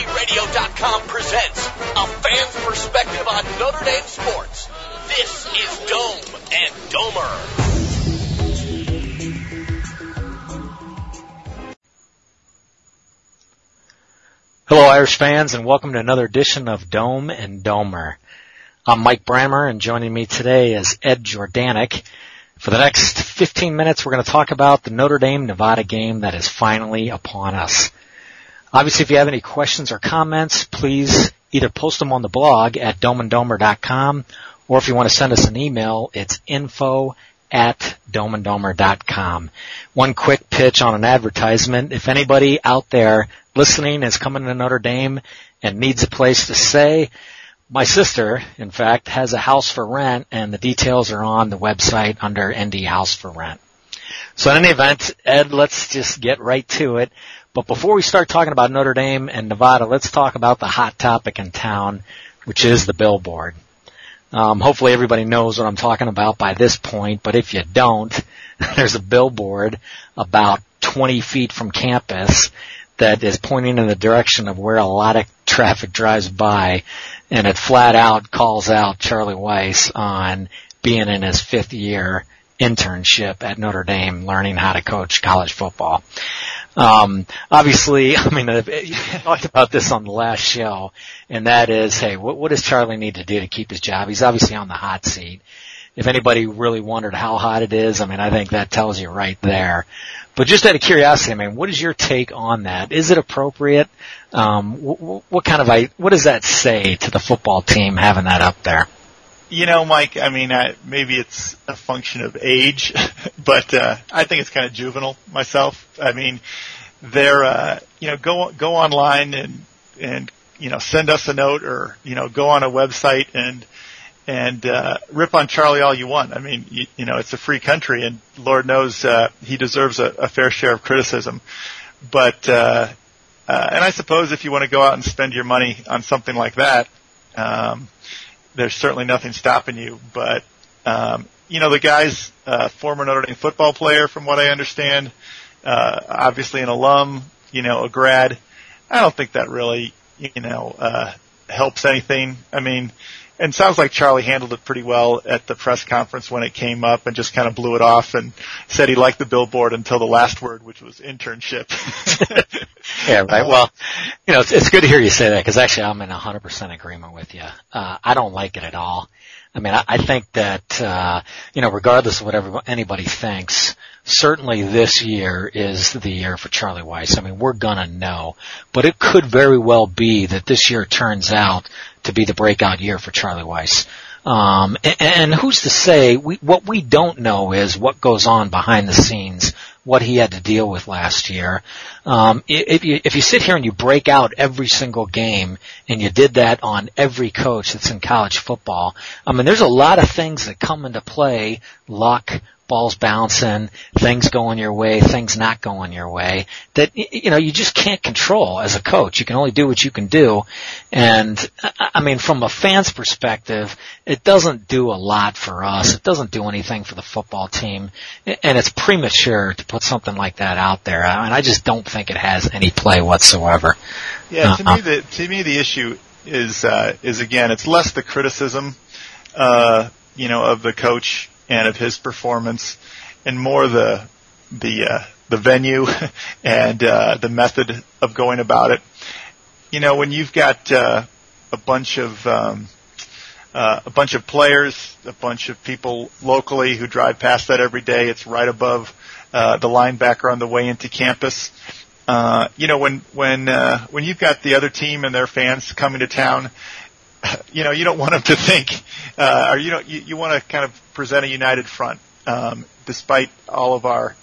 NDRadio.com presents a fan's perspective on Notre Dame sports. This is Dome and Domer. Hello, Irish fans, and welcome to another edition of Dome and Domer. I'm Mike Brammer, and joining me today is Ed Jordanek. For the next 15 minutes, we're going to talk about the Notre Dame-Nevada game that is finally upon us. Obviously, if you have any questions or comments, please either post them on the blog at domeanddomer.com, or if you want to send us an email, it's info@domeanddomer.com. One quick pitch on an advertisement. If anybody out there listening is coming to Notre Dame and needs a place to stay, my sister, in fact, has a house for rent, and the details are on the website under ND House for Rent. So in any event, Ed, let's just get right to it. But before we start talking about Notre Dame and Nevada, let's talk about the hot topic in town, which is the billboard. Hopefully everybody knows what I'm talking about by this point, but if you don't, there's a billboard about 20 feet from campus that is pointing in the direction of where a lot of traffic drives by, and it flat out calls out Charlie Weis on being in his 5th year internship at Notre Dame learning how to coach college football. Obviously, I mean, you talked about this on the last show, and that is, hey, what does Charlie need to do to keep his job? He's obviously on the hot seat. If anybody really wondered how hot it is, I mean, I think that tells you right there. But just out of curiosity, I mean, what is your take on that? Is it appropriate? What does that say to the football team having that up there? You know, Mike, I mean, maybe it's a function of age, but I think it's kind of juvenile myself. I mean, they're, go online and send us a note, or, go on a website and rip on Charlie all you want. I mean, it's a free country, and Lord knows he deserves a fair share of criticism. But and I suppose if you want to go out and spend your money on something like that, there's certainly nothing stopping you. But the guy's a former Notre Dame football player, from what I understand, obviously an alum, a grad. I don't think that really helps anything. I mean, and it sounds like Charlie handled it pretty well at the press conference when it came up, and just kind of blew it off and said he liked the billboard until the last word, which was internship. Yeah, right. Well, it's good to hear you say that, because actually I'm in 100% agreement with you. I don't like it at all. I mean, I think that, regardless of what anybody thinks, certainly this year is the year for Charlie Weis. I mean, we're gonna know, but it could very well be that this year turns out to be the breakout year for Charlie Weis. And who's to say? What we don't know is what goes on behind the scenes, what he had to deal with last year. If you sit here and you break out every single game, and you did that on every coach that's in college football, I mean, there's a lot of things that come into play: luck, balls bouncing, things going your way, things not going your way, that, you just can't control as a coach. You can only do what you can do. And, I mean, from a fan's perspective, it doesn't do a lot for us. It doesn't do anything for the football team. And it's premature to put something like that out there. I mean, I just don't think it has any play whatsoever. Yeah, to me the issue is again, it's less the criticism, of the coach and of his performance, and more the venue and the method of going about it. When you've got a bunch of players, a bunch of people locally who drive past that every day, it's right above the linebacker on the way into campus. When you've got the other team and their fans coming to town, you don't want them to think, or you want to kind of present a united front, despite all of our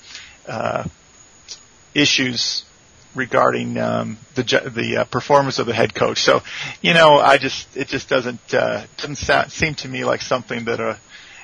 issues regarding the performance of the head coach. So, it just doesn't seem to me like something that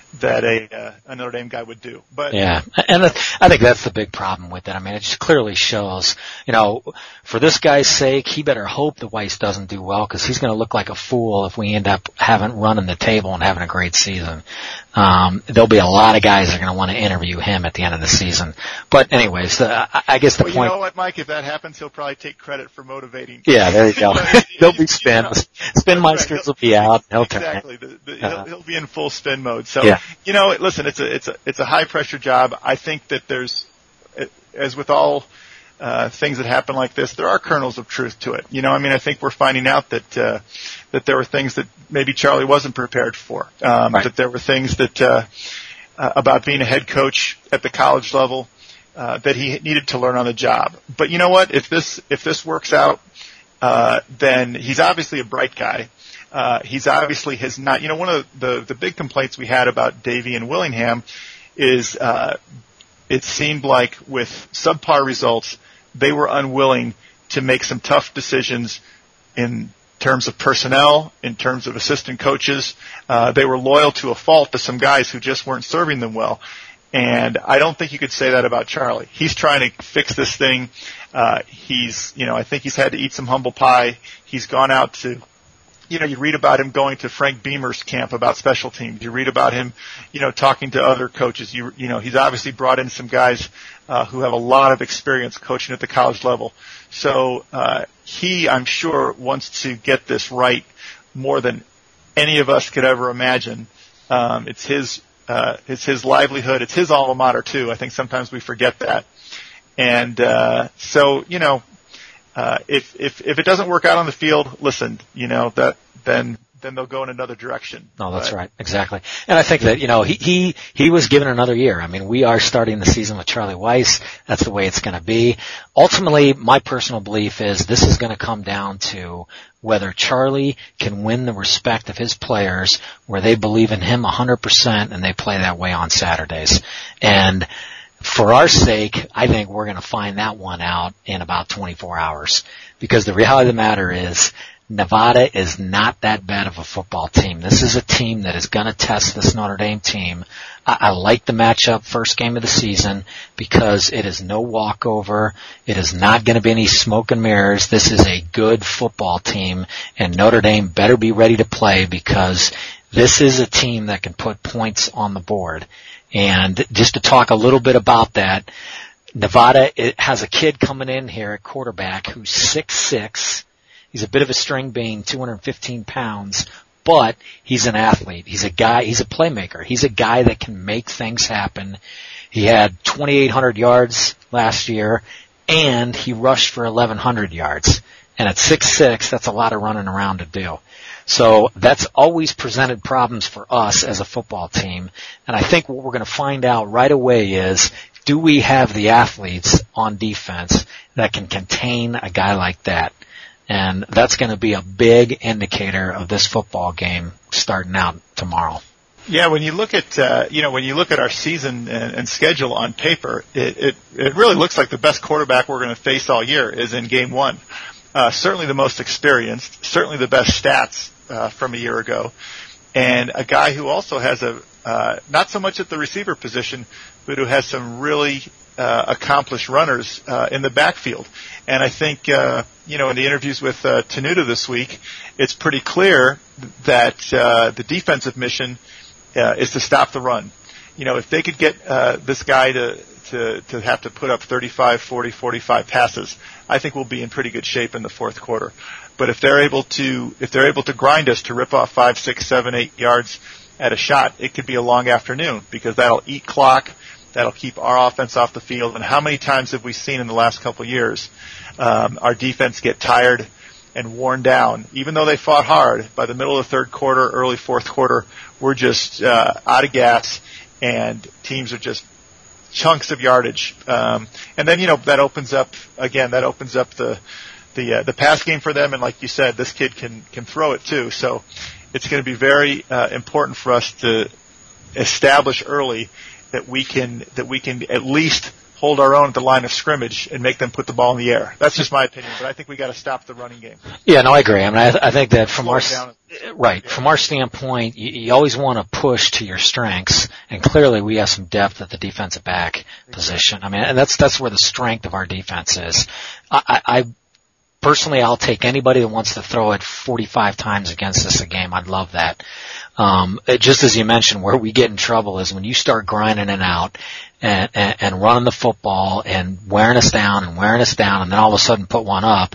that a Notre Dame guy would do. But yeah, and I think that's the big problem with it. I mean, it just clearly shows, for this guy's sake, he better hope that Weiss doesn't do well, because he's going to look like a fool if we end up running the table and having a great season. There'll be a lot of guys that are going to want to interview him at the end of the season. But anyways, I guess the point. You know what, Mike? If that happens, he'll probably take credit for motivating. Yeah, there you go. There'll be spin. Spin Meisters will be out. Exactly. He'll be in full spin mode. So, listen, it's a high pressure job. I think that there's, as with all things that happen like this, there are kernels of truth to it. I think we're finding out that there were things that maybe Charlie wasn't prepared for. Right. That there were things that about being a head coach at the college level that he needed to learn on the job. But you know what? If this works out, then he's obviously a bright guy. He's obviously has not. One of the big complaints we had about Davey and Willingham is it seemed like with subpar results, they were unwilling to make some tough decisions in terms of personnel, in terms of assistant coaches. They were loyal to a fault to some guys who just weren't serving them well. And I don't think you could say that about Charlie. He's trying to fix this thing. I think he's had to eat some humble pie. He's gone out to, you read about him going to Frank Beamer's camp about special teams. You read about him, talking to other coaches. He's obviously brought in some guys who have a lot of experience coaching at the college level. So he, I'm sure, wants to get this right more than any of us could ever imagine. It's his livelihood. It's his alma mater too. I think sometimes we forget that. And if it doesn't work out on the field, listen, then they'll go in another direction. No, that's right. Exactly. And I think that, he was given another year. I mean, we are starting the season with Charlie Weiss. That's the way it's going to be. Ultimately, my personal belief is this is going to come down to whether Charlie can win the respect of his players, where they believe in him 100% and they play that way on Saturdays. And for our sake, I think we're going to find that one out in about 24 hours, because the reality of the matter is Nevada is not that bad of a football team. This is a team that is going to test this Notre Dame team. I like the matchup first game of the season because it is no walkover. It is not going to be any smoke and mirrors. This is a good football team, and Notre Dame better be ready to play, because this is a team that can put points on the board. And just to talk a little bit about that, Nevada has a kid coming in here at quarterback who's 6'6". He's a bit of a string bean, 215 pounds, but he's an athlete. He's a playmaker. He's a guy that can make things happen. He had 2,800 yards last year, and he rushed for 1,100 yards. And at 6'6", that's a lot of running around to do. So that's always presented problems for us as a football team. And I think what we're going to find out right away is, do we have the athletes on defense that can contain a guy like that? And that's going to be a big indicator of this football game starting out tomorrow. Yeah, when you look at our season and schedule on paper, it really looks like the best quarterback we're going to face all year is in game one. Certainly the most experienced, certainly the best stats from a year ago, and a guy who also has not so much at the receiver position, but who has some really accomplished runners in the backfield. And I think in the interviews with Tenuta this week, it's pretty clear that the defensive mission is to stop the run. If they could get this guy to have to put up 35, 40, 45 passes, I think we'll be in pretty good shape in the fourth quarter. But if they're able to grind us to rip off 5, 6, 7, 8 yards at a shot, it could be a long afternoon, because that'll eat clock. That'll keep our offense off the field. And how many times have we seen in the last couple of years our defense get tired and worn down? Even though they fought hard, by the middle of the third quarter, early fourth quarter, we're just out of gas, and teams are just chunks of yardage. And then, that opens up the pass game for them. And like you said, this kid can throw it too. So it's going to be very important for us to establish early that we can at least hold our own at the line of scrimmage and make them put the ball in the air. That's just my opinion, but I think we got to stop the running game. Yeah, no, I agree. I mean, I think that from our standpoint, you always want to push to your strengths, and clearly we have some depth at the defensive back position. I mean, and that's where the strength of our defense is. I personally, I'll take anybody that wants to throw it 45 times against us a game. I'd love that. Just as you mentioned, where we get in trouble is when you start grinding it out and running the football and wearing us down, and then all of a sudden put one up.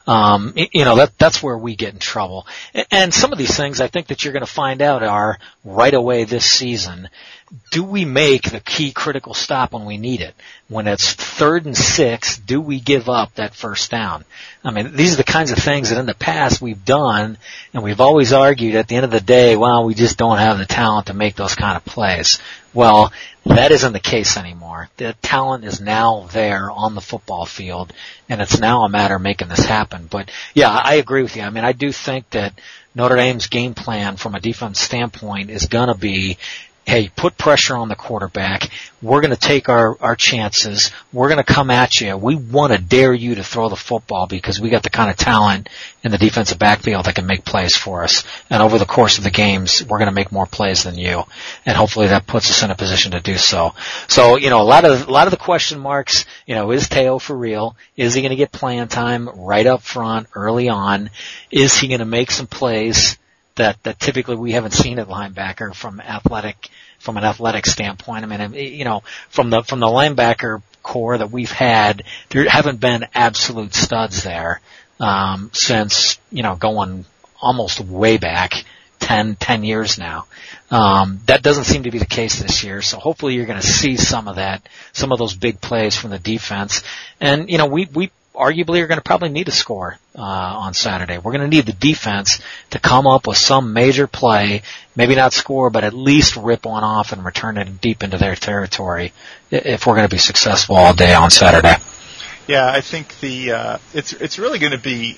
That's where we get in trouble. And some of these things I think that you're going to find out are right away this season. Do we make the key critical stop when we need it? When it's 3rd and 6, do we give up that first down? I mean, these are the kinds of things that in the past we've done, and we've always argued at the end of the day, well, we just don't have the talent to make those kind of plays. Well, that isn't the case anymore. The talent is now there on the football field, and it's now a matter of making this happen. But yeah, I agree with you. I mean, I do think that Notre Dame's game plan from a defense standpoint is going to be, hey, put pressure on the quarterback. We're going to take our chances. We're going to come at you. We want to dare you to throw the football because we got the kind of talent in the defensive backfield that can make plays for us. And over the course of the games, we're going to make more plays than you. And hopefully that puts us in a position to do so. So, a lot of the question marks, is Teo for real? Is he going to get playing time right up front early on? Is he going to make some plays that typically we haven't seen at linebacker from an athletic standpoint? I mean, from the linebacker core that we've had, there haven't been absolute studs there, since, going almost way back 10 years now. That doesn't seem to be the case this year. So hopefully you're going to see some of those big plays from the defense. And, we arguably are going to probably need a score on Saturday. We're going to need the defense to come up with some major play, maybe not score, but at least rip one off and return it deep into their territory if we're going to be successful all day on Saturday. Yeah, I think it's really going to be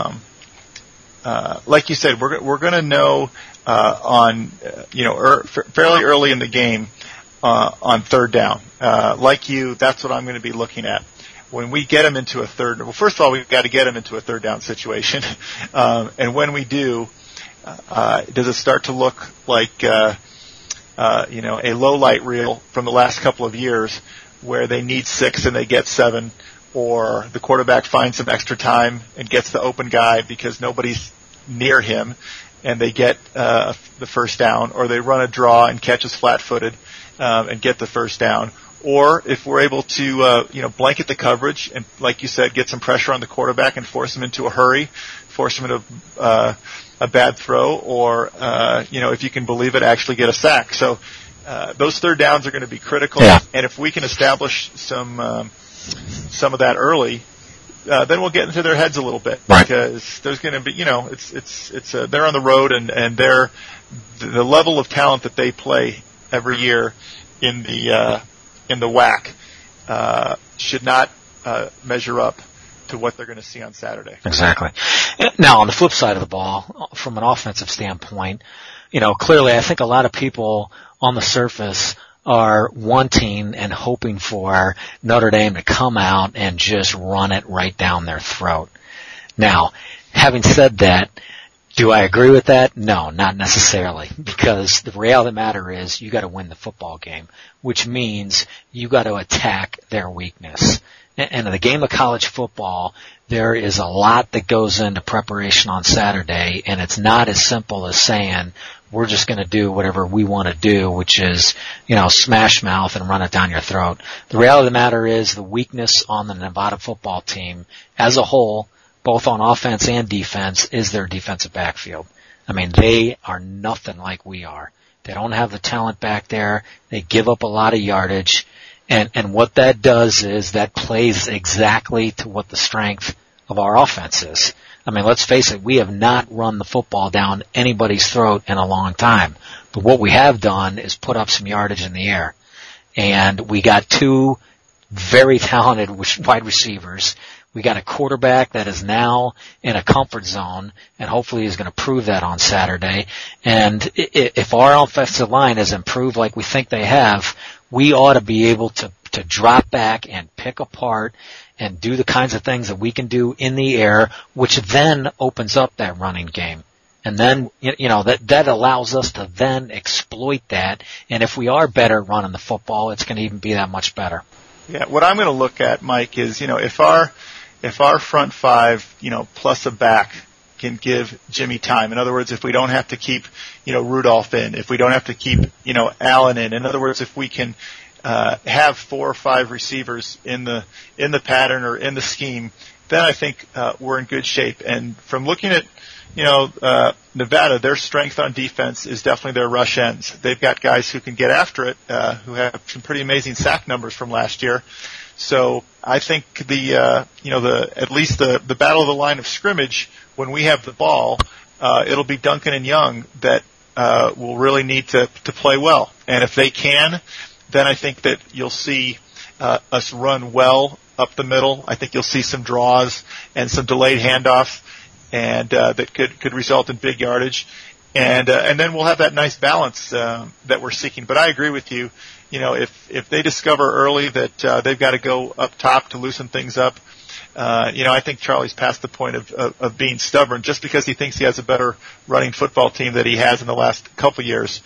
like you said, we're going to know fairly early in the game on 3rd down. That's what I'm going to be looking at. When we get them into first of all, we've got to get them into a 3rd down situation. And when we do, does it start to look like, a low light reel from the last couple of years where they need 6 and they get 7, or the quarterback finds some extra time and gets the open guy because nobody's near him and they get, the first down, or they run a draw and catch us flat-footed, and get the first down. Or if we're able to, blanket the coverage and, like you said, get some pressure on the quarterback and force him into a hurry, force him into a bad throw, or, if you can believe it, actually get a sack. So those 3rd downs are going to be critical. Yeah. And if we can establish some of that early, then we'll get into their heads a little bit, right? Because there's going to be, they're on the road, and the level of talent that they play every year in the WAC should not measure up to what they're going to see on Saturday. Exactly. Now, on the flip side of the ball, from an offensive standpoint, clearly I think a lot of people on the surface are wanting and hoping for Notre Dame to come out and just run it right down their throat. Now, having said that, do I agree with that? No, not necessarily, because the reality of the matter is you got to win the football game, which means you got to attack their weakness. And in the game of college football, there is a lot that goes into preparation on Saturday, and it's not as simple as saying we're just going to do whatever we want to do, which is, smash mouth and run it down your throat. The reality of the matter is the weakness on the Nevada football team as a whole, both on offense and defense, is their defensive backfield. I mean, they are nothing like we are. They don't have the talent back there. They give up a lot of yardage. And what that does is that plays exactly to what the strength of our offense is. I mean, let's face it, we have not run the football down anybody's throat in a long time. But what we have done is put up some yardage in the air. And we got 2 very talented wide receivers. We got a quarterback that is now in a comfort zone, and hopefully is going to prove that on Saturday. And if our offensive line has improved like we think they have, we ought to be able to to drop back and pick apart and do the kinds of things that we can do in the air, which then opens up that running game. And then, that allows us to then exploit that. And if we are better at running the football, it's going to even be that much better. Yeah, what I'm going to look at, Mike, is, if our front five, plus a back can give Jimmy time. In other words, if we don't have to keep, Rudolph in, if we don't have to keep, Allen in other words, if we can, have 4 or 5 receivers in the pattern or in the scheme, then I think, we're in good shape. And from looking at, Nevada, their strength on defense is definitely their rush ends. They've got guys who can get after it, who have some pretty amazing sack numbers from last year. So I think at least the battle of the line of scrimmage, when we have the ball, it'll be Duncan and Young that, will really need to play well. And if they can, then I think that you'll see, us run well up the middle. I think you'll see some draws and some delayed handoffs, and that could result in big yardage, and then we'll have that nice balance that we're seeking. But I agree with you. If they discover early that they've got to go up top to loosen things up, I think Charlie's past the point of being stubborn just because he thinks he has a better running football team that he has in the last couple of years.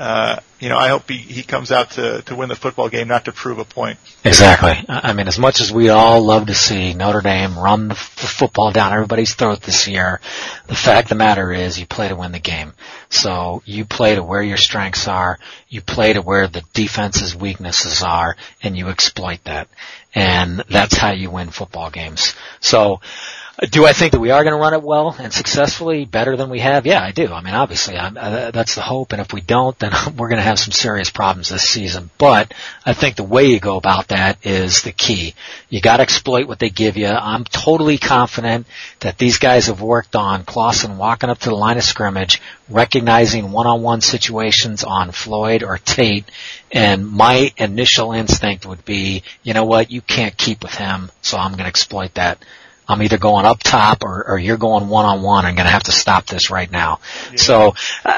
I hope he comes out to win the football game, not to prove a point. Exactly. I mean, as much as we all love to see Notre Dame run the football down everybody's throat this year, the fact of the matter is you play to win the game. So you play to where your strengths are, you play to where the defense's weaknesses are, and you exploit that. And that's how you win football games. So, do I think that we are going to run it well and successfully, better than we have? Yeah, I do. I mean, obviously, that's the hope. And if we don't, then we're going to have some serious problems this season. But I think the way you go about that is the key. You got to exploit what they give you. I'm totally confident that these guys have worked on Clausen walking up to the line of scrimmage, recognizing one-on-one situations on Floyd or Tate. And my initial instinct would be, you know what, you can't keep with him, so I'm going to exploit that. I'm either going up top or you're going one-on-one. I'm going to have to stop this right now. Yeah. So,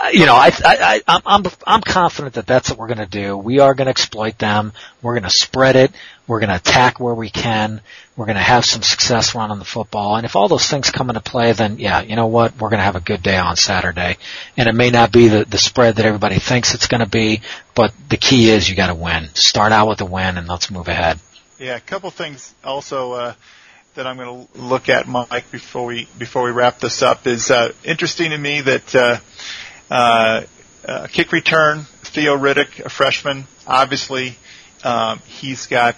I'm confident that that's what we're going to do. We are going to exploit them. We're going to spread it. We're going to attack where we can. We're going to have some success running the football. And if all those things come into play, then yeah, you know what? We're going to have a good day on Saturday. And it may not be the spread that everybody thinks it's going to be, but the key is you got to win. Start out with a win and let's move ahead. Yeah, a couple things also, that I'm going to look at, Mike, before we wrap this up is interesting to me that kick return, Theo Riddick, a freshman, obviously he's got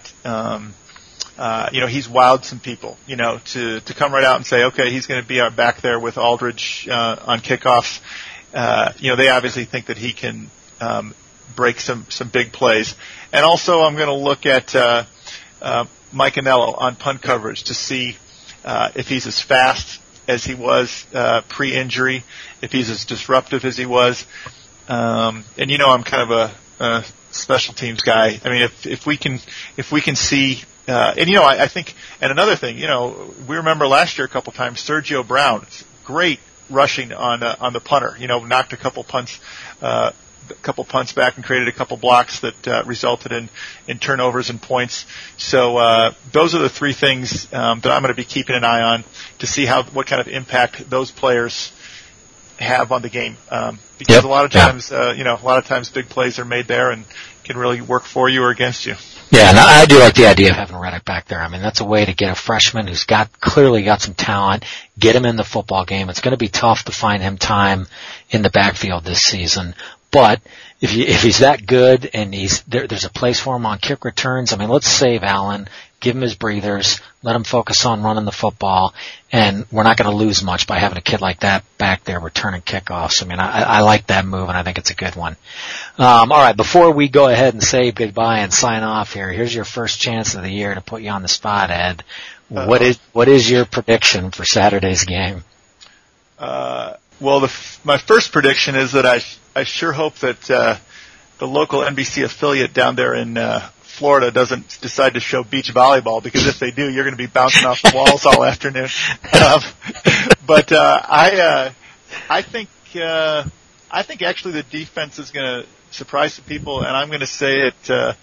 he's wowed some people, to come right out and say, okay, he's going to be back there with Aldridge on kickoffs. They obviously think that he can break some big plays. And also I'm going to look at Mike Anello on punt coverage to see if he's as fast as he was pre-injury, if he's as disruptive as he was. And I'm kind of a special teams guy. I mean, if we can see, I think, and another thing, we remember last year a couple times Sergio Brown, great rushing on the punter, knocked a couple punts back and created a couple blocks that resulted in turnovers and points. So those are the three things that I'm going to be keeping an eye on to see what kind of impact those players have on the game. Because a lot of times big plays are made there and can really work for you or against you. Yeah, and I do like the idea of having Riddick back there. I mean, that's a way to get a freshman who's clearly got some talent, get him in the football game. It's going to be tough to find him time in the backfield this season. But if he's that good and there's a place for him on kick returns, I mean, let's save Allen, give him his breathers, let him focus on running the football, and we're not going to lose much by having a kid like that back there returning kickoffs. I mean, I like that move, and I think it's a good one. All right, before we go ahead and say goodbye and sign off here, here's your first chance of the year to put you on the spot, Ed. What is your prediction for Saturday's game? Well, my first prediction is that I sure hope that the local NBC affiliate down there in Florida doesn't decide to show beach volleyball, because if they do, you're going to be bouncing off the walls all afternoon. But I think actually the defense is going to surprise some people, and I'm going to say it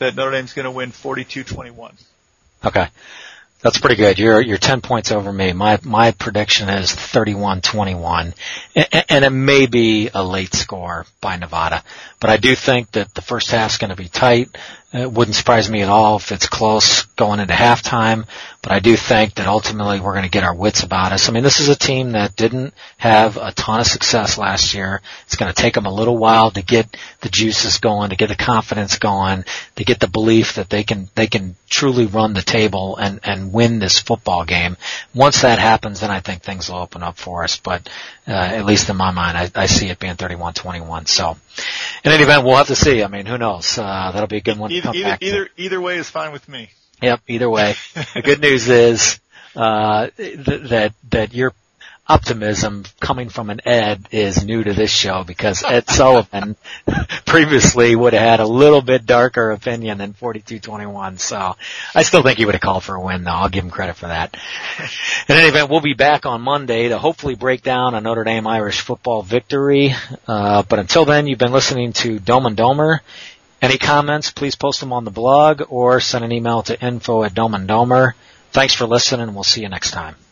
that Notre Dame's going to win 42-21. Okay. That's pretty good. You're 10 points over me. My prediction is 31-21. And it may be a late score by Nevada. But I do think that the first half's going to be tight. It wouldn't surprise me at all if it's close going into halftime. But I do think that ultimately we're going to get our wits about us. I mean, this is a team that didn't have a ton of success last year. It's going to take them a little while to get the juices going, to get the confidence going, to get the belief that they can truly run the table and win this football game. Once that happens, then I think things will open up for us. But at least in my mind, I see it being 31-21. So in any event, we'll have to see. I mean, who knows? That'll be a good one to come back to. Either way is fine with me. Yep, either way. The good news is that your optimism coming from an Ed is new to this show, because Ed Sullivan previously would have had a little bit darker opinion than 42-21. So I still think he would have called for a win, though. I'll give him credit for that. In any event, we'll be back on Monday to hopefully break down a Notre Dame Irish football victory. But until then, you've been listening to Dome and Domer. Any comments, please post them on the blog or send an email to info@domeanddomer. Thanks for listening, and we'll see you next time.